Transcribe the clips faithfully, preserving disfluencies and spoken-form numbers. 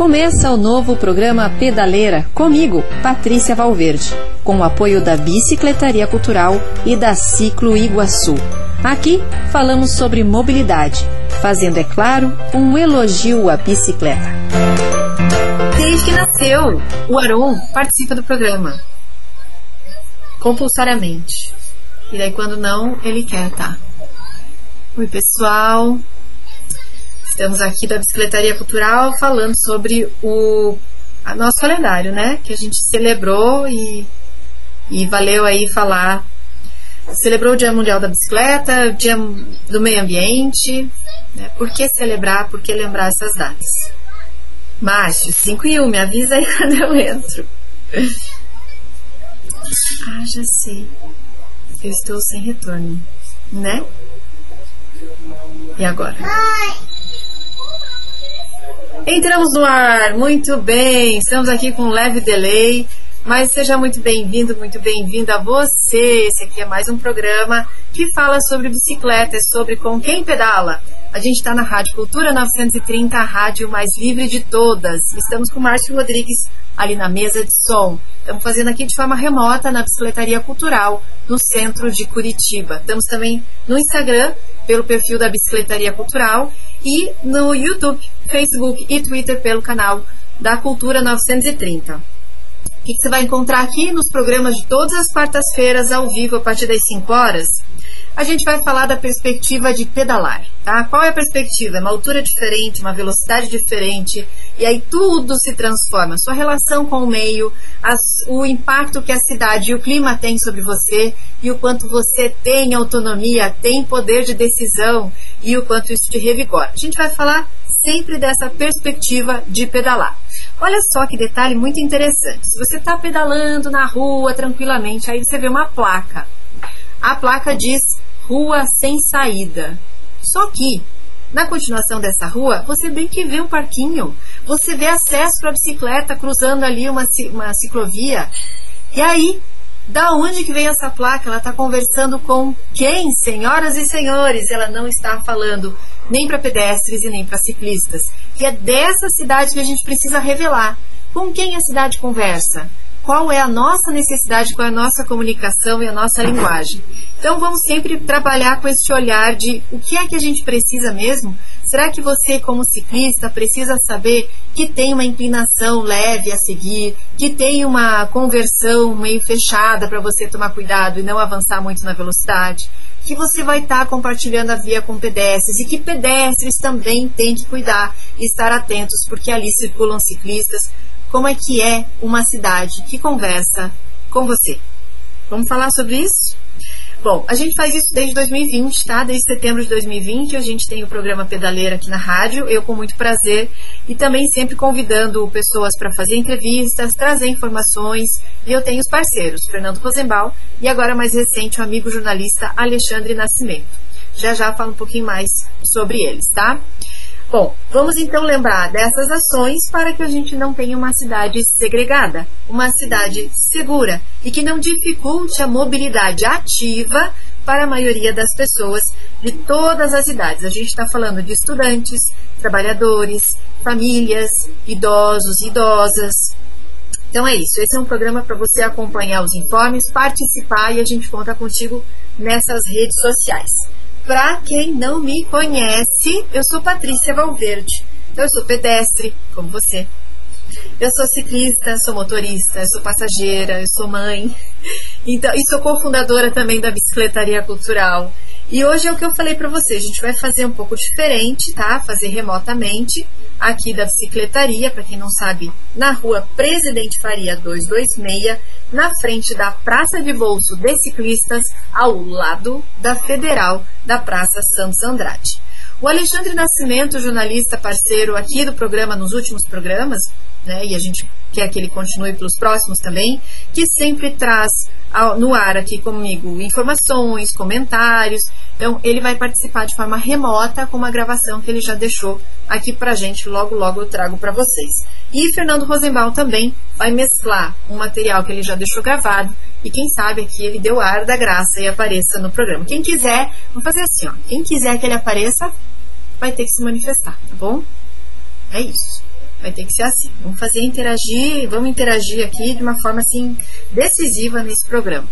Começa o novo programa Pedaleira, comigo, Patrícia Valverde, com o apoio da Bicicletaria Cultural e da Ciclo Iguaçu. Aqui falamos sobre mobilidade, fazendo, é claro, um elogio à bicicleta. Desde que nasceu, o Aron participa do programa, compulsoriamente. E daí quando não, ele quer, tá? Oi, pessoal. Estamos aqui da Bicicletaria Cultural falando sobre o a nosso calendário, né? Que a gente celebrou e, e valeu aí falar. Celebrou o Dia Mundial da Bicicleta, o Dia do Meio Ambiente, né? Por que celebrar, por que lembrar essas datas? Márcio, cinco e um, me avisa aí quando eu entro. Ah, já sei. Eu estou sem retorno, né? E agora? Entramos no ar, muito bem, estamos aqui com um leve delay, mas seja muito bem-vindo, muito bem-vinda a você. Esse aqui é mais um programa que fala sobre bicicleta, sobre com quem pedala. A gente está na Rádio Cultura novecentos e trinta, a rádio mais livre de todas. Estamos com o Márcio Rodrigues ali na mesa de som. Estamos fazendo aqui de forma remota na Bicicletaria Cultural, no centro de Curitiba. Estamos também no Instagram, pelo perfil da Bicicletaria Cultural, e no YouTube, Facebook e Twitter pelo canal da Cultura novecentos e trinta. O que você vai encontrar aqui nos programas de todas as quartas-feiras, ao vivo, a partir das cinco horas? A gente vai falar da perspectiva de pedalar, tá? Qual é a perspectiva? É uma altura diferente, uma velocidade diferente, e aí tudo se transforma. Sua relação com o meio, as, o impacto que a cidade e o clima têm sobre você, e o quanto você tem autonomia, tem poder de decisão, e o quanto isso te revigora. A gente vai falar sempre dessa perspectiva de pedalar. Olha só que detalhe muito interessante. Se você está pedalando na rua tranquilamente, aí você vê uma placa. A placa diz Rua Sem Saída. Só que, na continuação dessa rua, você bem que vê um parquinho. Você vê acesso para a bicicleta cruzando ali uma, uma ciclovia. E aí, da onde que vem essa placa? Ela está conversando com quem, senhoras e senhores? Ela não está falando nem para pedestres e nem para ciclistas. E é dessa cidade que a gente precisa revelar. Com quem a cidade conversa? Qual é a nossa necessidade, qual é a nossa comunicação e a nossa linguagem. Então vamos sempre trabalhar com esse olhar de o que é que a gente precisa mesmo. Será que você, como ciclista, precisa saber que tem uma inclinação leve a seguir, que tem uma conversão meio fechada para você tomar cuidado e não avançar muito na velocidade? Que você vai estar compartilhando a via com pedestres e que pedestres também têm que cuidar e estar atentos, porque ali circulam ciclistas. Como é que é uma cidade que conversa com você? Vamos falar sobre isso? Bom, a gente faz isso desde dois mil e vinte, tá? Desde setembro de dois mil e vinte a gente tem o programa Pedaleira aqui na rádio, eu com muito prazer, e também sempre convidando pessoas para fazer entrevistas, trazer informações, e eu tenho os parceiros, Fernando Rosenbaum, e agora mais recente o amigo jornalista Alexandre Nascimento. Já já falo um pouquinho mais sobre eles, tá? Bom, vamos então lembrar dessas ações para que a gente não tenha uma cidade segregada, uma cidade segura e que não dificulte a mobilidade ativa para a maioria das pessoas de todas as idades. A gente está falando de estudantes, trabalhadores, famílias, idosos, idosas. Então é isso, esse é um programa para você acompanhar os informes, participar, e a gente conta contigo nessas redes sociais. Para quem não me conhece, eu sou Patrícia Valverde. Então, eu sou pedestre, como você. Eu sou ciclista, sou motorista, sou passageira, eu sou mãe. Então, e sou cofundadora também da Bicicletaria Cultural. E hoje é o que eu falei para você, a gente vai fazer um pouco diferente, tá? Fazer remotamente aqui da Bicicletaria, para quem não sabe, na rua Presidente Faria duzentos e vinte e seis, na frente da Praça de Bolso de Ciclistas, ao lado da Federal da Praça Santos Andrade. O Alexandre Nascimento, jornalista parceiro aqui do programa, nos últimos programas, né, e a gente quer que ele continue pelos próximos também, que sempre traz ao, no ar aqui comigo informações, comentários. Então ele vai participar de forma remota com uma gravação que ele já deixou aqui pra gente, logo logo eu trago para vocês. E Fernando Rosenbaum também vai mesclar um material que ele já deixou gravado, e quem sabe aqui ele deu ar da graça e apareça no programa. Quem quiser, vamos fazer assim, ó, quem quiser que ele apareça vai ter que se manifestar, tá bom? É isso. Vai ter que ser assim. Vamos fazer interagir, vamos interagir aqui de uma forma assim decisiva nesse programa.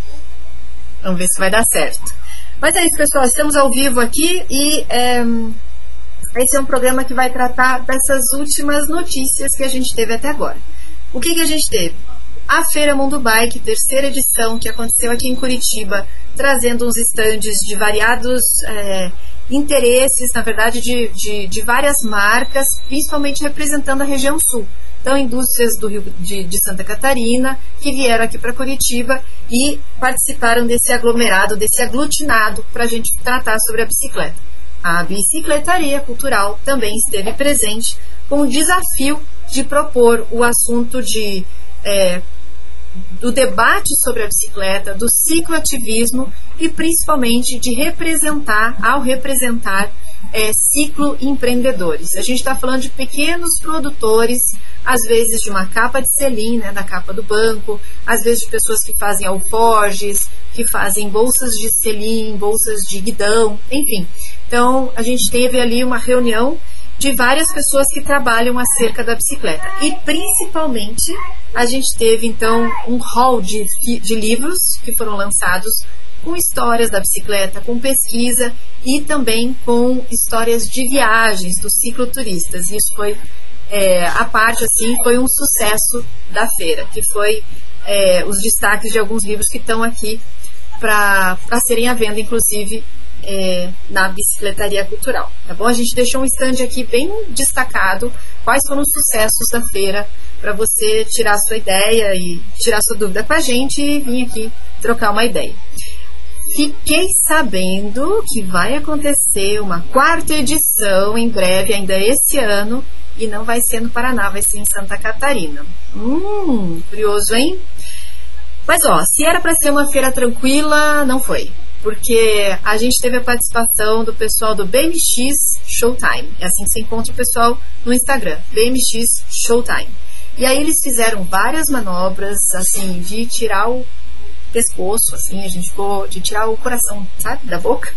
Vamos ver se vai dar certo. Mas é isso, pessoal. Estamos ao vivo aqui e é, esse é um programa que vai tratar dessas últimas notícias que a gente teve até agora. O que, que a gente teve? A Feira Mundo Bike, terceira edição, que aconteceu aqui em Curitiba, trazendo uns estandes de variados é, interesses, na verdade, de, de, de várias marcas, principalmente representando a região sul. Então, indústrias do Rio de, de Santa Catarina, que vieram aqui para Curitiba e participaram desse aglomerado, desse aglutinado, para a gente tratar sobre a bicicleta. A Bicicletaria Cultural também esteve presente com o desafio de propor o assunto de... É, do debate sobre a bicicleta, do cicloativismo e principalmente de representar, ao representar é, cicloempreendedores. A gente está falando de pequenos produtores, às vezes de uma capa de selim, né, da capa do banco, às vezes de pessoas que fazem alforjes, que fazem bolsas de selim, bolsas de guidão, enfim. Então, a gente teve ali uma reunião de várias pessoas que trabalham acerca da bicicleta. E, principalmente, a gente teve, então, um hall de, de livros que foram lançados com histórias da bicicleta, com pesquisa e também com histórias de viagens dos cicloturistas. Isso foi, é, a parte, assim, foi um sucesso da feira, que foi é, os destaques de alguns livros que estão aqui para serem à venda, inclusive, É, na Bicicletaria Cultural, tá bom? A gente deixou um stand aqui bem destacado, quais foram os sucessos da feira, para você tirar sua ideia e tirar sua dúvida com a gente e vir aqui trocar uma ideia. Fiquei sabendo que vai acontecer uma quarta edição em breve, ainda esse ano, e não vai ser no Paraná, vai ser em Santa Catarina. Hum, curioso, hein? Mas ó, se era para ser uma feira tranquila, não foi. Porque a gente teve a participação do pessoal do B M X Showtime. É assim que você encontra o pessoal no Instagram, B M X Showtime. E aí eles fizeram várias manobras, assim, de tirar o pescoço, assim, a gente ficou, de tirar o coração, sabe, da boca.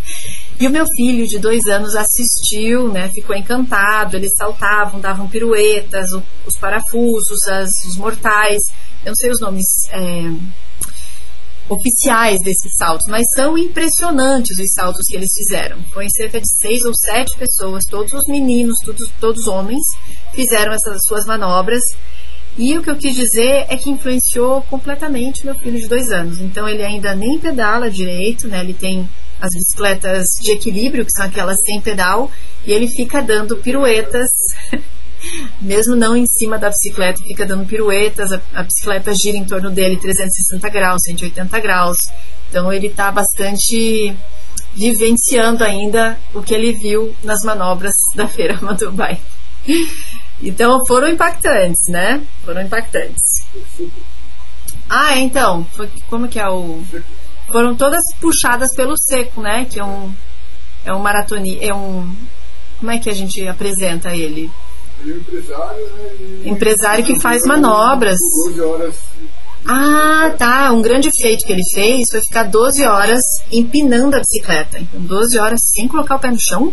E o meu filho, de dois anos, assistiu, né, ficou encantado, eles saltavam, davam piruetas, o, os parafusos, as, os mortais, eu não sei os nomes... É, oficiais desses saltos, mas são impressionantes os saltos que eles fizeram. Foi cerca de seis ou sete pessoas, todos os meninos, todos, todos homens, fizeram essas suas manobras. E o que eu quis dizer é que influenciou completamente meu filho de dois anos. Então ele ainda nem pedala direito, né? Ele tem as bicicletas de equilíbrio, que são aquelas sem pedal, e ele fica dando piruetas mesmo não em cima da bicicleta, fica dando piruetas, a, a bicicleta gira em torno dele trezentos e sessenta graus, cento e oitenta graus, então ele está bastante vivenciando ainda o que ele viu nas manobras da Feira Mundo Bike. Então foram impactantes, né? Foram impactantes. Ah, é, então, foi, como que é o... Foram todas puxadas pelo seco, né? Que é um, é um maratoni, é um... Como é que a gente apresenta ele? Ele é um empresário, né? E empresário que faz manobras. doze horas. Ah, tá. Um grande feito que ele fez foi ficar doze horas empinando a bicicleta. Então, doze horas sem colocar o pé no chão?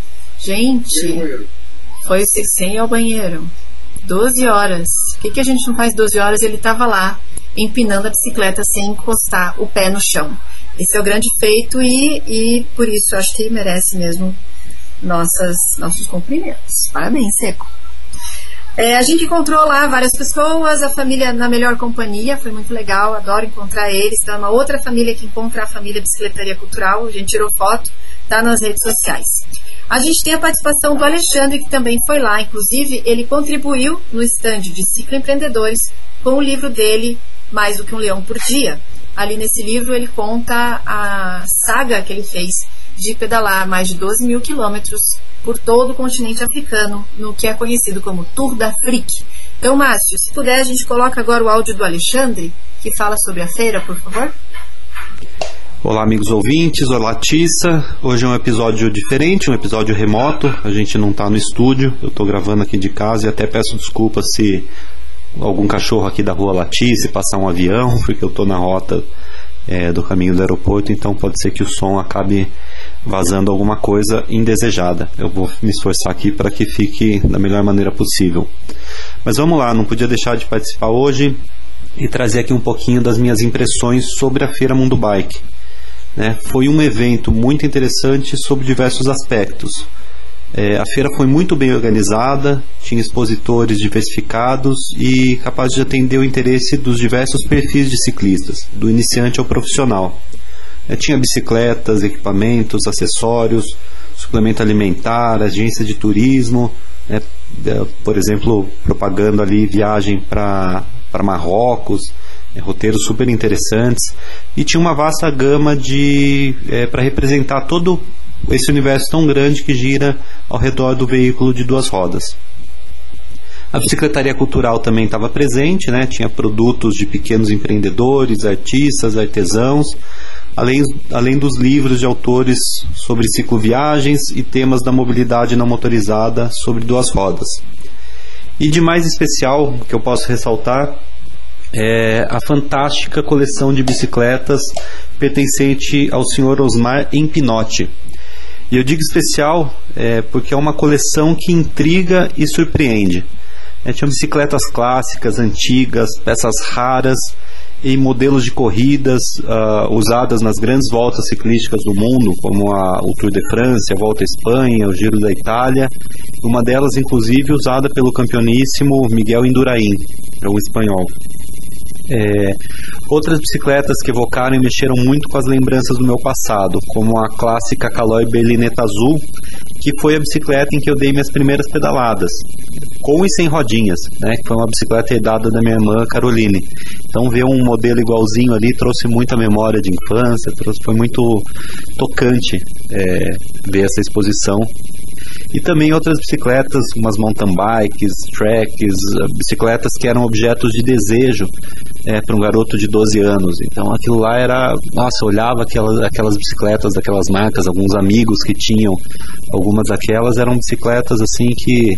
Gente, foi sem ir ao banheiro. doze horas. Por que, que a gente não faz doze horas? Ele estava lá empinando a bicicleta sem encostar o pé no chão. Esse é o grande feito e, e por isso acho que merece mesmo nossas, nossos cumprimentos. Parabéns, Seco. É, a gente encontrou lá várias pessoas, a família na melhor companhia, foi muito legal, adoro encontrar eles. Então, uma outra família que encontra a família Bicicletaria Cultural, a gente tirou foto, tá nas redes sociais. A gente tem a participação do Alexandre, que também foi lá, inclusive ele contribuiu no stand de Cicloempreendedores com o livro dele, Mais do que um Leão por Dia. Ali nesse livro ele conta a saga que ele fez de pedalar mais de doze mil quilômetros por todo o continente africano, no que é conhecido como Tour d'Afrique. Então, Márcio, se puder, a gente coloca agora o áudio do Alexandre, que fala sobre a feira, por favor. Olá, amigos ouvintes, olá, Tissa. Hoje é um episódio diferente, um episódio remoto, a gente não está no estúdio, eu estou gravando aqui de casa e até peço desculpas se algum cachorro aqui da rua latir, se passar um avião, porque eu estou na rota é, do caminho do aeroporto, então pode ser que o som acabe vazando alguma coisa indesejada. Eu vou me esforçar aqui para que fique da melhor maneira possível. Mas vamos lá, não podia deixar de participar hoje e trazer aqui um pouquinho das minhas impressões sobre a Feira Mundo Bike. Né? Foi um evento muito interessante sob diversos aspectos. É, a feira foi muito bem organizada, tinha expositores diversificados e capazes de atender o interesse dos diversos perfis de ciclistas, do iniciante ao profissional. É, tinha bicicletas, equipamentos, acessórios, suplemento alimentar, agência de turismo, é, é, por exemplo, propagando ali viagem para para Marrocos, é, roteiros super interessantes, e tinha uma vasta gama de é, para representar todo esse universo tão grande que gira ao redor do veículo de duas rodas. A Bicicletaria Cultural também estava presente, né? Tinha produtos de pequenos empreendedores, artistas, artesãos, além, além dos livros de autores sobre cicloviagens e temas da mobilidade não motorizada sobre duas rodas. E de mais especial, que eu posso ressaltar, é a fantástica coleção de bicicletas pertencente ao senhor Osmar Empinotti. E eu digo especial é, porque é uma coleção que intriga e surpreende. É, tinha bicicletas clássicas, antigas, peças raras e modelos de corridas uh, usadas nas grandes voltas ciclísticas do mundo, como a, o Tour de France, a Volta à Espanha, o Giro da Itália. Uma delas, inclusive, usada pelo campeoníssimo Miguel Indurain, é o espanhol. É, outras bicicletas que evocaram e mexeram muito com as lembranças do meu passado, como a clássica Caloi Berlinetta Azul, que foi a bicicleta em que eu dei minhas primeiras pedaladas, com e sem rodinhas, né, que foi uma bicicleta herdada da minha irmã Caroline. Então ver um modelo igualzinho ali trouxe muita memória de infância, trouxe, foi muito tocante é, ver essa exposição. E também outras bicicletas, umas mountain bikes, tracks, bicicletas que eram objetos de desejo é, para um garoto de doze anos. Então aquilo lá era, nossa, eu olhava aquelas, aquelas bicicletas daquelas marcas, alguns amigos que tinham algumas daquelas, eram bicicletas assim que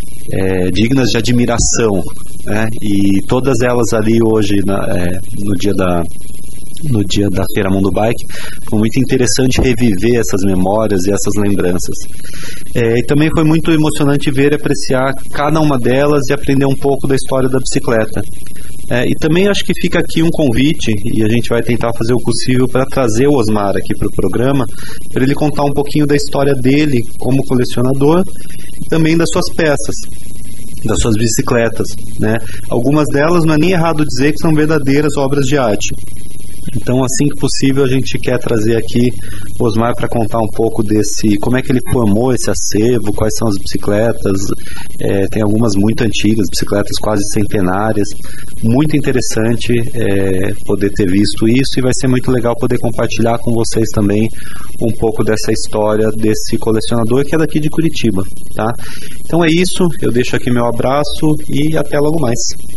é, dignas de admiração, né? E todas elas ali hoje na, é, no dia da no dia da Feira Mundo Bike, foi muito interessante reviver essas memórias e essas lembranças. É, e também foi muito emocionante ver e apreciar cada uma delas e aprender um pouco da história da bicicleta. É, e também acho que fica aqui um convite, e a gente vai tentar fazer o possível para trazer o Osmar aqui para o programa, para ele contar um pouquinho da história dele como colecionador e também das suas peças, das suas bicicletas, né? Algumas delas, não é nem errado dizer que são verdadeiras obras de arte. Então, assim que possível, a gente quer trazer aqui o Osmar para contar um pouco desse, como é que ele formou esse acervo, quais são as bicicletas, é, tem algumas muito antigas, bicicletas quase centenárias, muito interessante é, poder ter visto isso, e vai ser muito legal poder compartilhar com vocês também um pouco dessa história desse colecionador que é daqui de Curitiba, tá? Então é isso, eu deixo aqui meu abraço e até logo mais.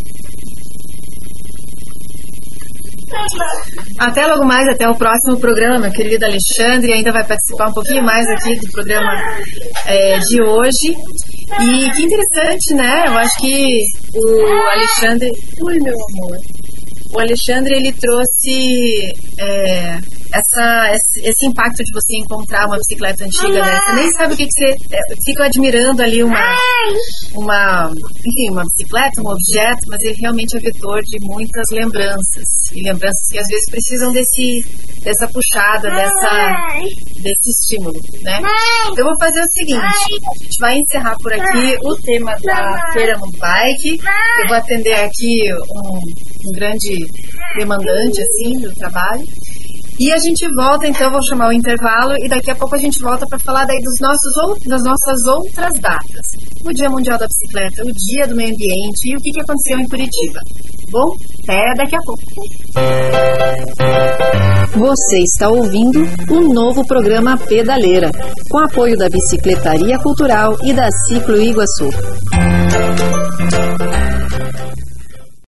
Até logo mais, até o próximo programa, meu querido Alexandre, ainda vai participar um pouquinho mais aqui do programa é, de hoje. E que interessante, né? Eu acho que o Alexandre... Ui, meu amor. O Alexandre, ele trouxe é, essa, esse, esse impacto de você encontrar uma bicicleta antiga, né? Você nem sabe o que, que você... É, fica admirando ali uma, uma, enfim, uma bicicleta, um objeto, mas ele realmente é vetor de muitas lembranças. E lembranças que às vezes precisam desse, dessa puxada, dessa, desse estímulo, né? Eu vou fazer o seguinte, a gente vai encerrar por aqui o tema da Feira Mundo Bike. Eu vou atender aqui um, um grande demandante, assim, do trabalho. E a gente volta, então, vou chamar o intervalo e daqui a pouco a gente volta para falar daí dos nossos, das nossas outras datas. O Dia Mundial da Bicicleta, o Dia do Meio Ambiente e o que, que aconteceu em Curitiba. Bom, até daqui a pouco. Você está ouvindo o novo programa Pedaleira, com apoio da Bicicletaria Cultural e da Ciclo Iguaçu.